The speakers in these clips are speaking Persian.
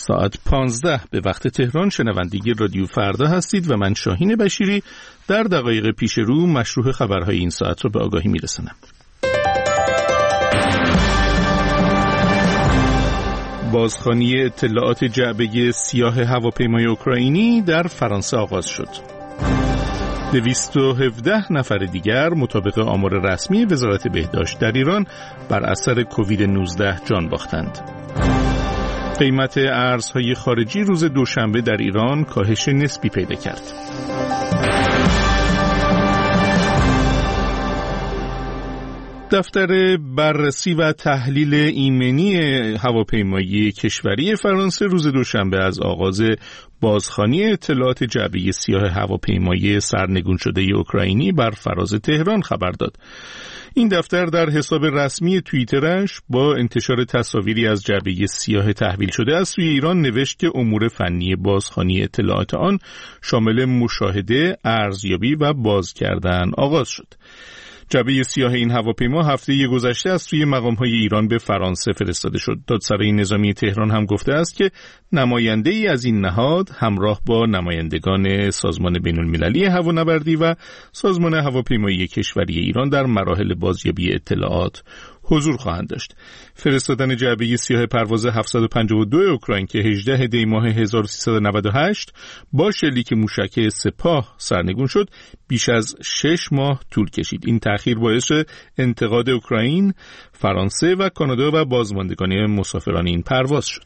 ساعت 15 به وقت تهران شنونده رادیو فردا هستید و من شاهین بشیری در دقایق پیش رو مشروع خبرهای این ساعت رو به آگاهی میرسانم. بازخوانی اطلاعات جعبه سیاه هواپیمای اوکراینی در فرانسه آغاز شد. 217 نفر دیگر مطابق آمار رسمی وزارت بهداشت در ایران بر اثر کووید 19 جان باختند. قیمت ارزهای خارجی روز دوشنبه در ایران کاهش نسبی پیدا کرد. دفتر بررسی و تحلیل ایمنی هواپیمایی کشوری فرانسه روز دوشنبه از آغاز بازخوانی اطلاعات جعبه سیاه هواپیمایی سرنگون شده اوکراینی بر فراز تهران خبر داد. این دفتر در حساب رسمی توییترش با انتشار تصاویری از جعبه سیاه تحویل شده از سوی ایران نوشت که امور فنی بازخوانی اطلاعات آن شامل مشاهده، ارزیابی و باز کردن آغاز شد. جعبه سیاه این هواپیما هفته گذشته از سوی مقام‌های ایران به فرانسه فرستاده شد. دادسرای نظامی تهران هم گفته است که نماینده‌ای از این نهاد همراه با نمایندگان سازمان بین‌المللی هوانوردی و سازمان هواپیمایی کشوری ایران در مراحل بازیابی اطلاعات حضور خواهند داشت. فرستادن جعبه سیاه پرواز 752 اوکراین که 18 دی ماه 1398 با شلیک موشک سپاه سرنگون شد بیش از 6 ماه طول کشید. این تأخیر باعث انتقاد اوکراین، فرانسه و کانادا و بازماندگان مسافران این پرواز شد.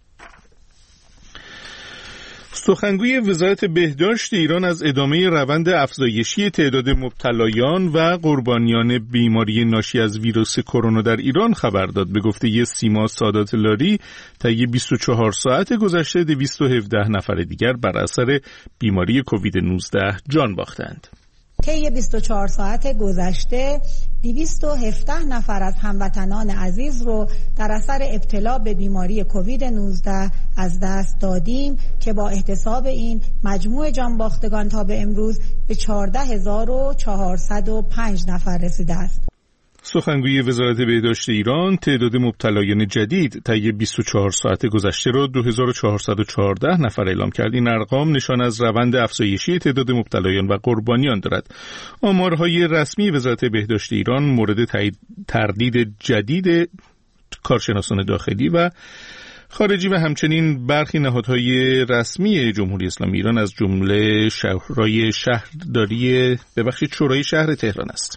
سخنگوی وزارت بهداشت ایران از ادامه روند افزایشی تعداد مبتلایان و قربانیان بیماری ناشی از ویروس کرونا در ایران خبر داد. به گفته سیما سادات لاری طی 24 ساعت گذشته 217 نفر دیگر بر اثر بیماری کووید 19 جان باختند. طی 24 ساعت گذشته 217 نفر از هموطنان عزیز رو در اثر ابتلا به بیماری کووید 19 از دست دادیم که با احتساب این مجموع جانباختگان تا به امروز به 14405 نفر رسیده است. سخنگوی وزارت بهداشت ایران تعداد مبتلایان جدید طی 24 ساعت گذشته را 2414 نفر اعلام کرد. این ارقام نشان از روند افزایشی تعداد مبتلایان و قربانیان دارد. آمارهای رسمی وزارت بهداشت ایران مورد تردید جدید کارشناسان داخلی و خارجی و همچنین برخی نهادهای رسمی جمهوری اسلامی ایران از جمله شورای شهر تهران است.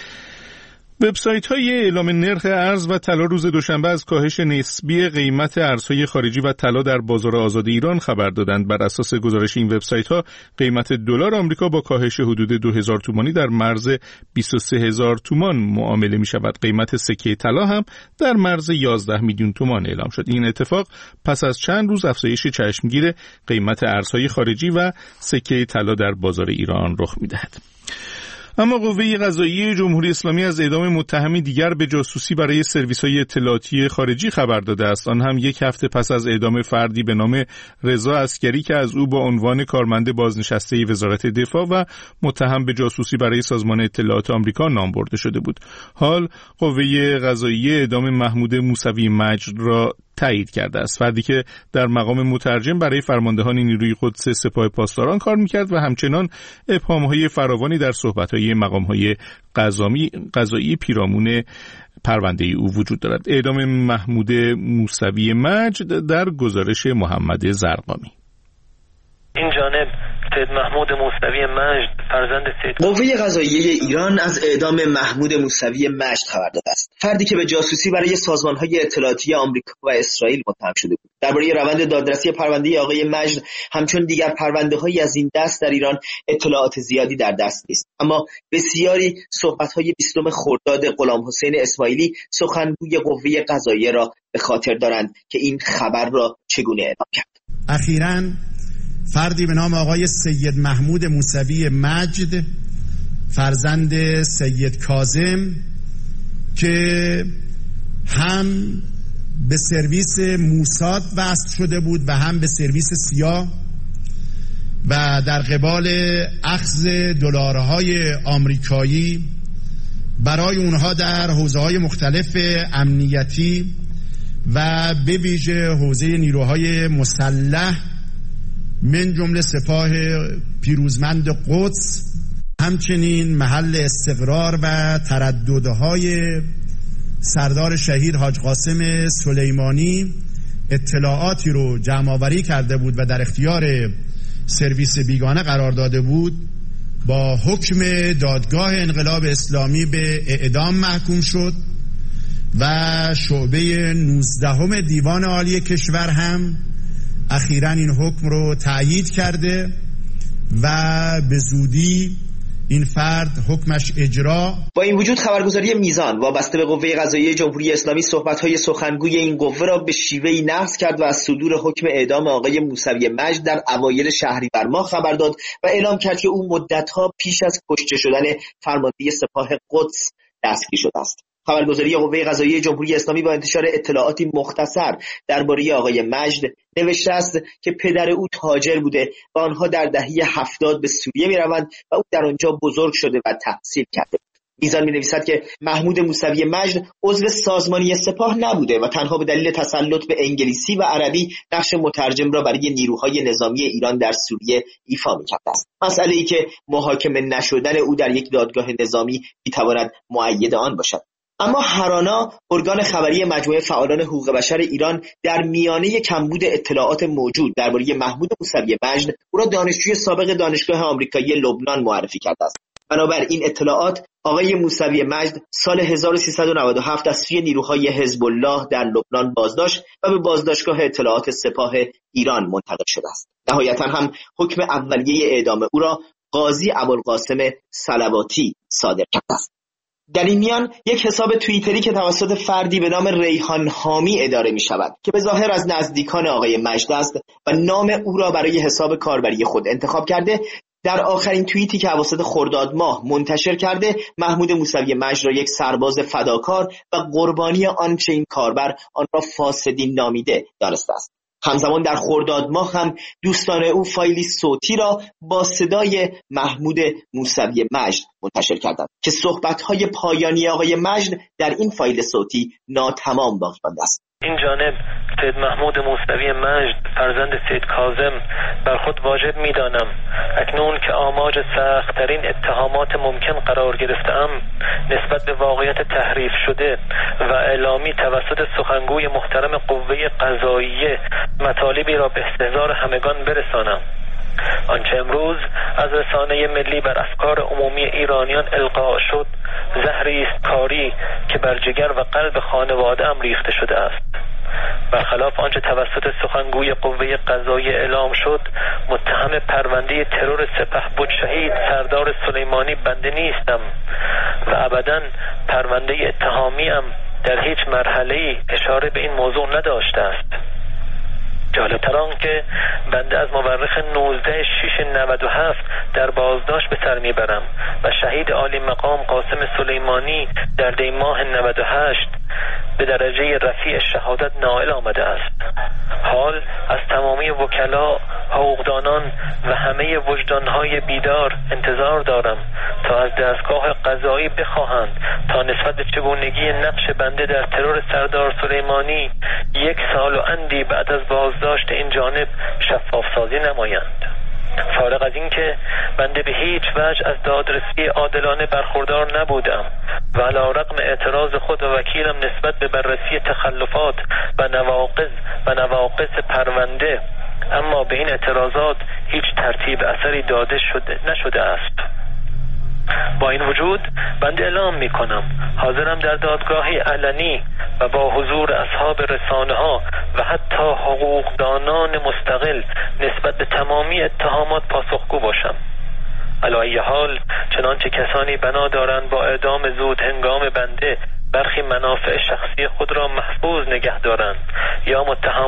وبسایت‌های اعلام نرخ ارز و طلا روز دوشنبه از کاهش نسبی قیمت ارزهای خارجی و طلا در بازار آزاد ایران خبر دادند. بر اساس گزارش این وبسایت‌ها قیمت دلار آمریکا با کاهش حدود 2000 تومانی در مرز 23000 تومان معامله می‌شود. قیمت سکه طلا هم در مرز 11 میلیون تومان اعلام شد. این اتفاق پس از چند روز افزایش چشمگیر قیمت ارزهای خارجی و سکه طلا در بازار ایران رخ می‌دهد. اما قوه قضاییه جمهوری اسلامی از اعدام متهمی دیگر به جاسوسی برای سرویس‌های اطلاعاتی خارجی خبر داده است. آن هم یک هفته پس از اعدام فردی به نام رضا عسکری که از او با عنوان کارمند بازنشسته وزارت دفاع و متهم به جاسوسی برای سازمان اطلاعات آمریکا نام برده شده بود. حال قوه قضاییه اعدام محمود موسوی مجد را تایید کرده است. فردی که در مقام مترجم برای فرماندهان نیروی قدس سپاه پاسداران کار می‌کرد و همچنان ابهام‌های فراوانی در صحبت‌های مقام‌های قضایی پیرامون پرونده او وجود دارد. اعدام محمود موسوی مجد در گزارش محمد زرقامی. این جانب سید محمود موسوی مجد فرزند سید قوه قضاییه ایران از اعدام محمود موسوی مجد خبر داده است. فردی که به جاسوسی برای سازمان‌های اطلاعاتی آمریکا و اسرائیل متهم شده بود. درباره روند دادرسی پرونده آقای مجد همچون دیگر پرونده‌هایی از این دست در ایران اطلاعات زیادی در دست نیست. اما بسیاری صحبت‌های 20 خرداد غلامحسین اسماعیلی سخنگوی قوه قضاییه را به خاطر دارند که این خبر را چگونه اعلام کرد. اخیراً فردی به نام آقای سید محمود موسوی مجد فرزند سید کاظم که هم به سرویس موساد وصل شده بود و هم به سرویس سیا و در قبال اخذ دلارهای آمریکایی برای اونها در حوزه‌های مختلف امنیتی و به ویژه حوزه نیروهای مسلح من جمله سپاه پیروزمند قدس، همچنین محل استقرار و ترددهای سردار شهید حاج قاسم سلیمانی اطلاعاتی رو جمع آوری کرده بود و در اختیار سرویس بیگانه قرار داده بود، با حکم دادگاه انقلاب اسلامی به اعدام محکوم شد و شعبه 19 دیوان عالی کشور هم اخیراً این حکم رو تأیید کرده و به زودی این فرد حکمش اجرا. با این وجود خبرگزاری میزان وابسته به قوه قضاییه جمهوری اسلامی صحبت‌های سخنگوی این قوه را به شیوهی نقض کرد و از صدور حکم اعدام آقای موسوی مجد در اوایل شهریور ماه خبر داد و اعلام کرد که او مدت‌ها پیش از کشته شدن فرمانده سپاه قدس دستگیر شده است. خبرگزاری قوه قضاییه جمهوری اسلامی با انتشار اطلاعاتی مختصر درباره آقای مجد نوشته است که پدر او تاجر بوده و آنها در دهه 70 به سوریه می‌روند و او در آنجا بزرگ شده و تحصیل کرده. میزان می‌نویسد که محمود موسوی مجد عضو سازمانی سپاه نبوده و تنها به دلیل تسلط به انگلیسی و عربی نقش مترجم را برای نیروهای نظامی ایران در سوریه ایفا می‌کرده است. مسئله‌ای که محاکمه نشدن او در یک دادگاه نظامی می‌تواند مؤید آن باشد. اما هرانا، ارگان خبری مجموعه فعالان حقوق بشر ایران، در میانه کمبود اطلاعات موجود درباره محمود موسوی مجد او را دانشجوی سابق دانشگاه آمریکایی لبنان معرفی کرده است. بنابر این اطلاعات آقای موسوی مجد سال 1397 از سوی نیروهای حزب الله در لبنان بازداشت و به بازداشتگاه اطلاعات سپاه ایران منتقل شده است. نهایتا هم حکم اولیه اعدام او را قاضی ابوالقاسم صلواتی صادر کرده است. در این میان یک حساب توییتری که توسط فردی به نام ریحان حامی اداره می شود که به ظاهر از نزدیکان آقای مجد است و نام او را برای حساب کاربری خود انتخاب کرده، در آخرین توییتی که اواسط خرداد ماه منتشر کرده محمود موسوی مجد را یک سرباز فداکار و قربانی آنچه این کاربر آن را فاسدین نامیده دانسته است. همزمان در خرداد ماه هم دوستان او فایلی صوتی را با صدای محمود موسوی مجد منتشر کردند که صحبت‌های پایانی آقای مجد در این فایل صوتی ناتمام باقی مانده است. این جانب سید محمود موسوی مجد فرزند سید کاظم بر خود واجب می‌دانم اکنون که آماج سخت‌ترین اتهامات ممکن قرار گرفته‌ام نسبت به واقعیت تحریف شده و اعلامی توسط سخنگوی محترم قوه قضاییه مطالبی را به استحضار همگان برسانم. آنچه امروز از رسانه ملی بر افکار عمومی ایرانیان القا شد زهری است کاری که بر جگر و قلب خانواده ام ریخته شده است. برخلاف آنچه توسط سخنگوی قوه قضاییه اعلام شد، متهم پرونده ترور سپهبد شهید سردار سلیمانی بنده نیستم و ابداً پرونده اتهامی ام در هیچ مرحله‌ای اشاره به این موضوع نداشته است. جالب‌تر آن که بنده از مورخ 19/6/97 در بازداشت به سر میبرم و شهید عالی مقام قاسم سلیمانی در دی ماه 98 به درجه رفیع شهادت نائل آمده است. حال از تمامی وکلا، حقوقدانان و همه وجدانهای بیدار انتظار دارم تا از دستگاه قضایی بخواهند تا نسبت به چگونگی نقش بنده در ترور سردار سلیمانی 1 سال و اندی بعد از بازداشت این جانب شفاف سازی نمایند. فارغ از این که بنده به هیچ وجه از دادرسی عادلانه برخوردار نبودم و علی‌رغم اعتراض خود و وکیلم نسبت به بررسی تخلفات و نواقص پرونده، اما به این اعتراضات هیچ ترتیب اثری داده نشده است. با این وجود بنده اعلام می کنم حاضرم در دادگاهی علنی و با حضور اصحاب رسانه ها و حتی حقوقدانان مستقل نسبت به تمامی اتهامات پاسخگو باشم. علی ای حال چنانچه کسانی بنا دارند با اعدام زود هنگام بنده برخی منافع شخصی خود را محفوظ نگه دارند یا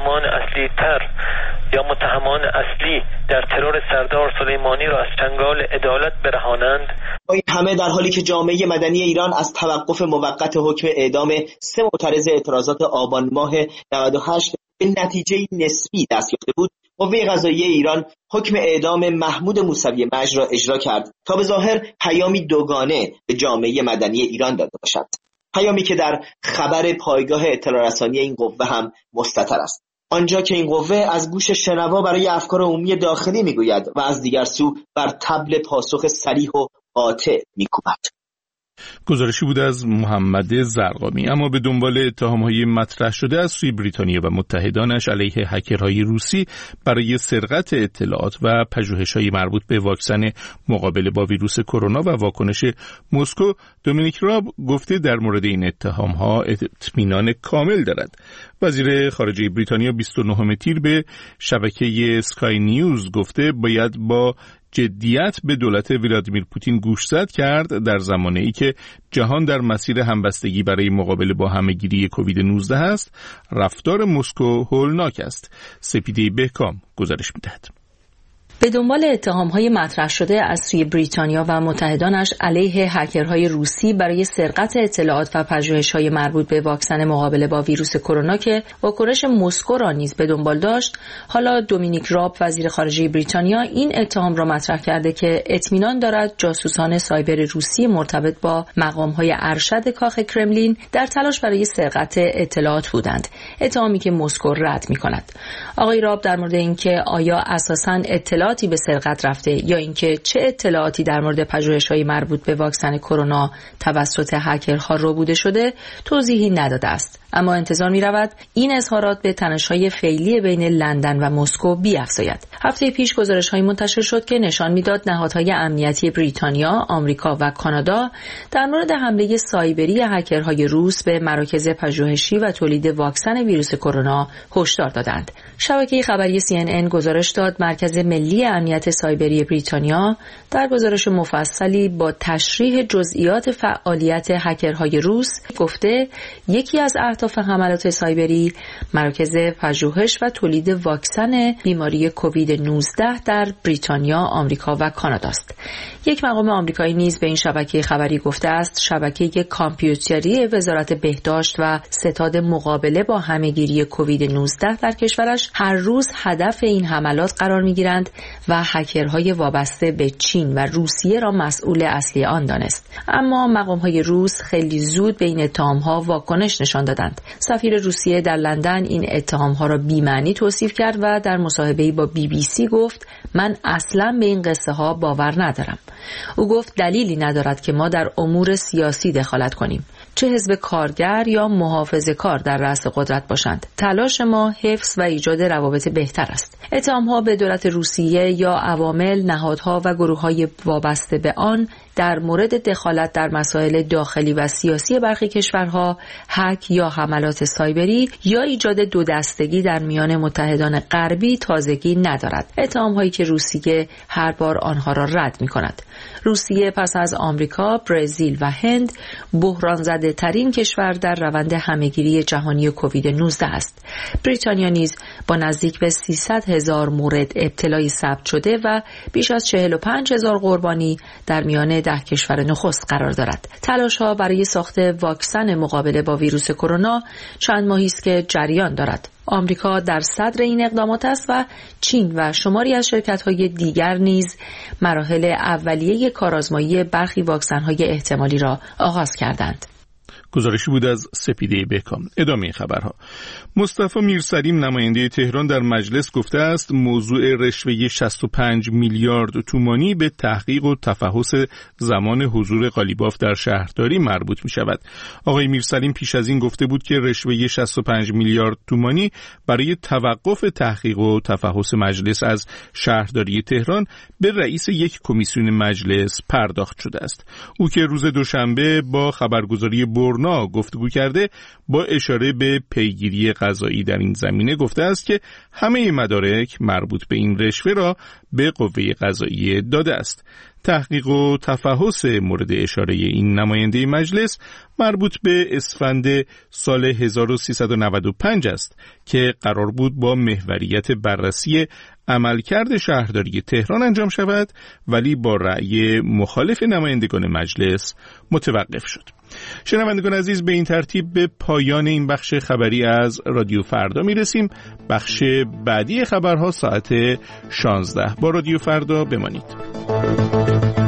متهمان اصلی در ترور سردار سلیمانی را از چنگال عدالت برهانند. این همه در حالی که جامعه مدنی ایران از توقف موقت حکم اعدام 3 معترض اعتراضات آبان ماه 98 به نتیجه نسبی دست یافته بود، قوه قضاییه ایران حکم اعدام محمود موسوی مجد را اجرا کرد تا به ظاهر پیامی دوگانه به جامعه مدنی ایران داده باشد. پیامی که در خبر پایگاه اطلاع رسانی این قوه هم مستتر است، آنجا که این قوه از گوش شنوا برای افکار عمومی داخلی میگوید و از دیگر سو بر طبل پاسخ صریح و قاطع میکوبد. گزارشی بود از محمد زرقامی. اما به دنبال اتهام‌های مطرح شده از سوی بریتانیا و متحدانش علیه هکرهای روسی برای سرقت اطلاعات و پژوهش‌های مربوط به واکسن مقابله با ویروس کرونا و واکنش مسکو، دومینیک راب گفته در مورد این اتهام‌ها اطمینان کامل دارد. وزیر خارجه بریتانیا 29 تیر به شبکه اسکای نیوز گفته باید با جدیت به دولت ولادیمیر پوتین گوشزد کرد در زمانه‌ای که جهان در مسیر همبستگی برای مقابله با همه‌گیری کووید 19 است. رفتار مسکو هولناک است. سپیده بهکام گزارش می‌دهد. به دنبال اتهام‌های مطرح شده از سوی بریتانیا و متحدانش علیه هکرهای روسی برای سرقت اطلاعات و پژوهش‌های مربوط به واکسن مقابله با ویروس کرونا که واکنش مسکو را نیز به دنبال داشت، حالا دومینیک راب وزیر خارجه بریتانیا این اتهام را مطرح کرده که اطمینان دارد جاسوسان سایبر روسی مرتبط با مقام‌های ارشد کاخ کرملین در تلاش برای سرقت اطلاعات بودند، اتهامی که مسکو رد می‌کند. آقای راب در مورد اینکه آیا اساساً اطلاعاتی به سرقت رفته یا اینکه چه اطلاعاتی در مورد پژوهش‌های مربوط به واکسن کرونا توسط هکرها ربوده شده توضیحی نداده است، اما انتظار می‌رود این اظهارات به تنش‌های فعلی بین لندن و مسکو بیفزاید. هفته پیش گزارش‌هایی منتشر شد که نشان می‌داد نهادهای امنیتی بریتانیا، آمریکا و کانادا در مورد حمله سایبری هکرهای روس به مراکز پژوهشی و تولید واکسن ویروس کرونا هشدار دادند. شبکه خبری CNN گزارش داد مرکز ملی امنیت سایبری بریتانیا در گزارش مفصلی با تشریح جزئیات فعالیت هکرهای روس گفته یکی از اهداف حملات سایبری مراکز پژوهش و تولید واکسن بیماری کووید 19 در بریتانیا، آمریکا و کانادا است. یک مقام آمریکایی نیز به این شبکه خبری گفته است شبکه کامپیوتری وزارت بهداشت و ستاد مقابله با همه‌گیری کووید 19 در کشورش هر روز هدف این حملات قرار می‌گیرند و هکرهای وابسته به چین و روسیه را مسئول اصلی آن دانست. اما مقام‌های روس خیلی زود به این اتهام‌ها واکنش نشان دادند. سفیر روسیه در لندن این اتهام‌ها را بی‌معنی توصیف کرد و در مصاحبه‌ای با BBC گفت من اصلاً به این قصه‌ها باور ندارم. او گفت دلیلی ندارد که ما در امور سیاسی دخالت کنیم، چه حزب کارگر یا محافظه‌کار در رأس قدرت باشند. تلاش ما حفظ و ایجاد روابط بهتر است. اتهام‌ها به دولت روسیه یا عوامل، نهادها و گروه‌های وابسته به آن در مورد دخالت در مسائل داخلی و سیاسی برخی کشورها، هک یا حملات سایبری یا ایجاد دو دستگی در میان متحدان غربی تازگی ندارد. اتهام‌هایی که روسیه هر بار آنها را رد می‌کند. روسیه پس از آمریکا، برزیل و هند بحران زده ترین کشور در روند همه‌گیری جهانی کووید 19 است. بریتانیا نیز با نزدیک به 300,000 مورد ابتلای ثبت شده و بیش از 45,000 قربانی در میان 10 کشور نخست قرار دارد. تلاش‌ها برای ساخت واکسن مقابله با ویروس کرونا چند ماهی است که جریان دارد. آمریکا در صدر این اقدامات است و چین و شماری از شرکت‌های دیگر نیز مراحل اولیه کارآزمایی برخی واکسن‌های احتمالی را آغاز کردند. گزارشی بود از سپیده بهکام. ادامه خبرها. مصطفی میرسلیم نماینده تهران در مجلس گفته است موضوع رشوه 65 میلیارد تومانی به تحقیق و تفحص زمان حضور قالیباف در شهرداری مربوط می شود. آقای میرسلیم پیش از این گفته بود که رشوه 65 میلیارد تومانی برای توقف تحقیق و تفحص مجلس از شهرداری تهران به رئیس یک کمیسیون مجلس پرداخت شده است. او که روز دوشنبه با خبرگزاری برنا گفتگو کرده با اشاره به پیگیری قضایی در این زمینه گفته است که همه مدارک مربوط به این رشوه را به قوه قضاییه داده است. تحقیق و تفحص مورد اشاره این نماینده مجلس مربوط به اسفند سال 1395 است که قرار بود با محوریت بررسی عملکرد شهرداری تهران انجام شود، ولی با رأی مخالف نمایندگان مجلس متوقف شد. شنوندگان عزیز، به این ترتیب به پایان این بخش خبری از رادیو فردا میرسیم. بخش بعدی خبرها ساعت 16. با رادیو فردا بمانید.